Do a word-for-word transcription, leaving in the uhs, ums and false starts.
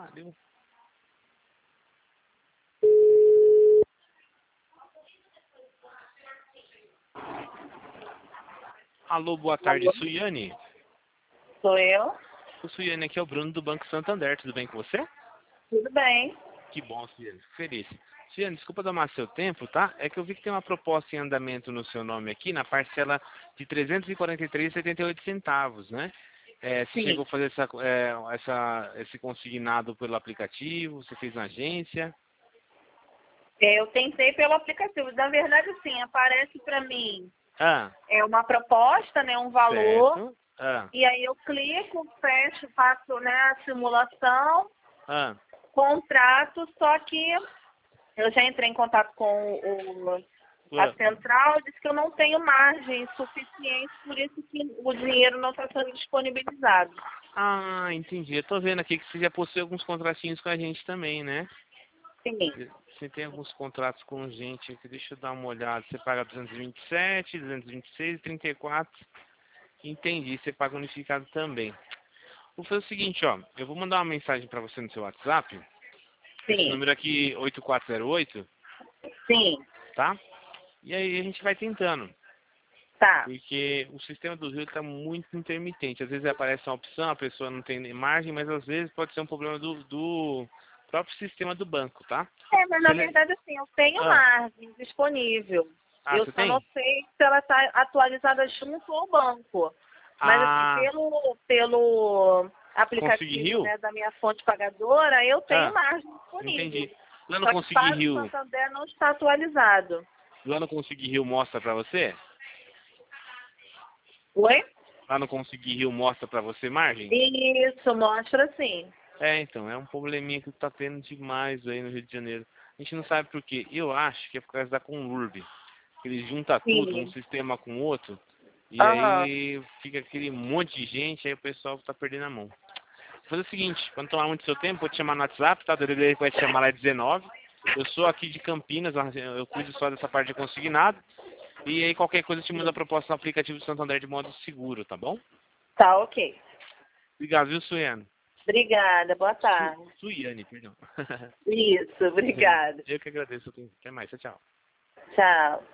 pariu. Alô, boa tarde, Alô? Suiane. Sou eu? O Suiane, aqui é o Bruno do Banco Santander, tudo bem com você? Tudo bem. Que bom, Suiane, feliz. Suiane, desculpa tomar seu tempo, tá? É que eu vi que tem uma proposta em andamento no seu nome aqui, na parcela de trezentos e quarenta e três reais e setenta e oito centavos, né? É, você Sim. chegou a fazer essa, é, essa, esse consignado pelo aplicativo, você fez na agência? É, Eu tentei pelo aplicativo. Na verdade, sim, aparece para mim Ah, é uma proposta, né, um valor, certo. Ah, e aí eu clico, fecho, faço, né, a simulação, ah, contrato, só que eu já entrei em contato com o, a ah. central, disse que eu não tenho margem suficiente, por isso que o dinheiro não está sendo disponibilizado. Ah, entendi. Eu tô vendo aqui que você já possui alguns contratinhos com a gente também, né? Sim, Você tem alguns contratos com gente aqui, deixa eu dar uma olhada. Você paga duzentos e vinte e sete, duzentos e vinte e seis, trinta e quatro. Entendi, você paga unificado também. Vou fazer o seguinte, ó. Eu vou mandar uma mensagem para você no seu WhatsApp. Esse sim, número aqui, oito quatro zero oito, sim, tá? E aí a gente vai tentando. tá. Porque o sistema do Rio está muito intermitente. Às vezes aparece uma opção, a pessoa não tem margem, mas às vezes pode ser um problema do, do próprio sistema do banco, tá? É, mas Se na ele... verdade, assim, eu tenho Ah, margem disponível. ah, Eu você só não tem? sei se ela está atualizada junto ao banco. Mas, assim, Ah, pelo, pelo Consegui aplicativo, Rio? né, da minha fonte pagadora, eu tenho Ah, margem disponível. entendi. Lá no Só que Consegui para o Rio, Santander não está atualizado. lá no Consegui Rio mostra pra você? Oi? Lá no Consegui Rio mostra pra você margem? Isso, mostra sim. É, então, é um probleminha que tá tendo demais aí no Rio de Janeiro. A gente não sabe por quê. Eu acho que é por causa da Conurb. Ele junta tudo, um Sim. sistema com o outro, e Aham. aí fica aquele monte de gente, aí o pessoal tá perdendo a mão. Vou fazer o seguinte, quando tomar muito seu tempo, vou te chamar no WhatsApp, tá? O D D D vai te chamar lá é dezenove. Eu sou aqui de Campinas, eu cuido só dessa parte de consignado. E aí qualquer coisa eu te mando a proposta no aplicativo do Santander de modo seguro, tá bom? Tá, ok. Obrigado, viu, Suiane? Obrigada, boa Su, tarde. Suiane, perdão. Isso, obrigada. Eu que agradeço. Até mais, tchau, tchau. Tchau.